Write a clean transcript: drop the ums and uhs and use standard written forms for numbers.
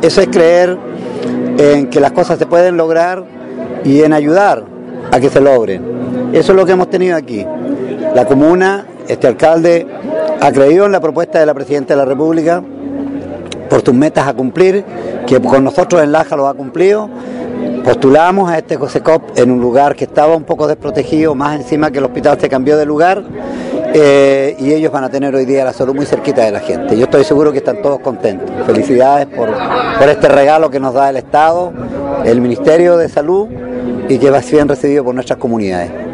Eso es creer en que las cosas se pueden lograr y en ayudar a que se logren. Eso es lo que hemos tenido aquí. La comuna, este alcalde, ha creído en la propuesta de la Presidenta de la República por sus metas a cumplir, que con nosotros en Laja lo ha cumplido. Postulamos a este COSECOP en un lugar que estaba un poco desprotegido, más encima que el hospital se cambió de lugar, y ellos van a tener hoy día la salud muy cerquita de la gente. Yo estoy seguro que están todos contentos. Felicidades por este regalo que nos da el Estado, el Ministerio de Salud, y que va a ser bien recibido por nuestras comunidades.